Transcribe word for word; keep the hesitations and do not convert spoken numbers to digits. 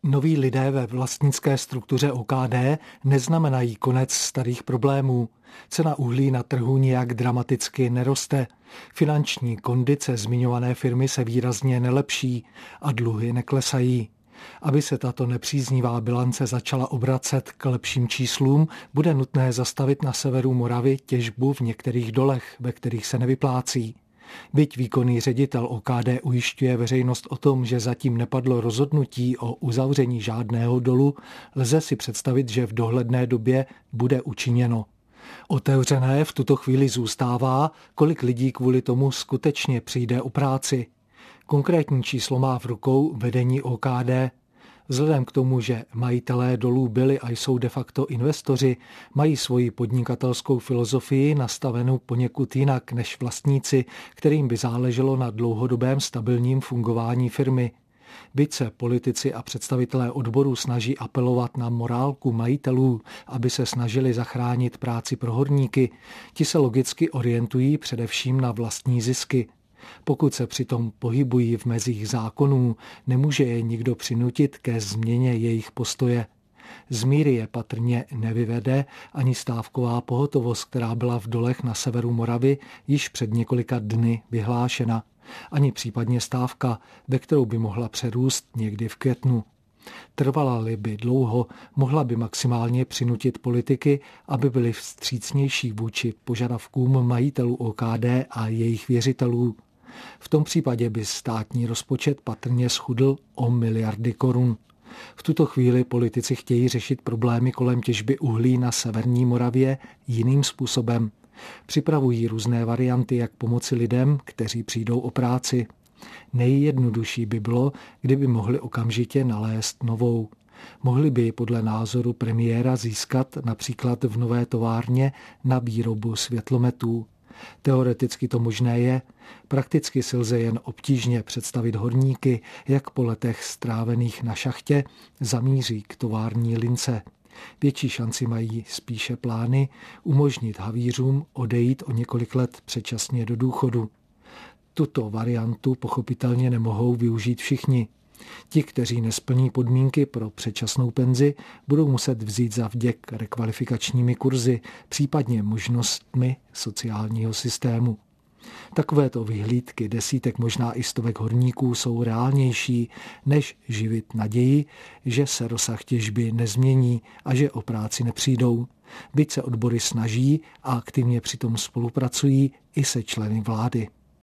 Noví lidé ve vlastnické struktuře O K D neznamenají konec starých problémů. Cena uhlí na trhu nijak dramaticky neroste. Finanční kondice zmiňované firmy se výrazně nelepší a dluhy neklesají. Aby se tato nepříznivá bilance začala obracet k lepším číslům, bude nutné zastavit na severu Moravy těžbu v některých dolech, ve kterých se nevyplácí. Byť výkonný ředitel O K D ujišťuje veřejnost o tom, že zatím nepadlo rozhodnutí o uzavření žádného dolu, lze si představit, že v dohledné době bude učiněno. Otevřené v tuto chvíli zůstává, kolik lidí kvůli tomu skutečně přijde o práci. Konkrétní číslo má v rukou vedení O K D. Vzhledem k tomu, že majitelé dolů byli a jsou de facto investoři, mají svoji podnikatelskou filozofii nastavenou poněkud jinak než vlastníci, kterým by záleželo na dlouhodobém stabilním fungování firmy. Byť se politici a představitelé odborů snaží apelovat na morálku majitelů, aby se snažili zachránit práci pro horníky, ti se logicky orientují především na vlastní zisky. Pokud se přitom pohybují v mezích zákonů, nemůže je nikdo přinutit ke změně jejich postoje. Z míry je patrně nevyvede ani stávková pohotovost, která byla v dolech na severu Moravy již před několika dny vyhlášena. Ani případně stávka, ve kterou by mohla přerůst někdy v květnu. Trvala-li by dlouho, mohla by maximálně přinutit politiky, aby byli vstřícnější vůči požadavkům majitelů O K D a jejich věřitelů. V tom případě by státní rozpočet patrně schudl o miliardy korun. V tuto chvíli politici chtějí řešit problémy kolem těžby uhlí na severní Moravě jiným způsobem. Připravují různé varianty, jak pomoci lidem, kteří přijdou o práci. Nejjednodušší by bylo, kdyby mohli okamžitě nalézt novou. Mohli by podle názoru premiéra získat například v nové továrně na výrobu světlometů. Teoreticky to možné je, prakticky si lze jen obtížně představit horníky, jak po letech strávených na šachtě zamíří k tovární lince. Větší šanci mají spíše plány umožnit havířům odejít o několik let předčasně do důchodu. Tuto variantu pochopitelně nemohou využít všichni. Ti, kteří nesplní podmínky pro předčasnou penzi, budou muset vzít za vděk rekvalifikačními kurzy, případně možnostmi sociálního systému. Takovéto vyhlídky desítek, možná i stovek horníků jsou reálnější, než živit naději, že se rozsah těžby nezmění a že o práci nepřijdou. Byť se odbory snaží a aktivně přitom spolupracují i se členy vlády.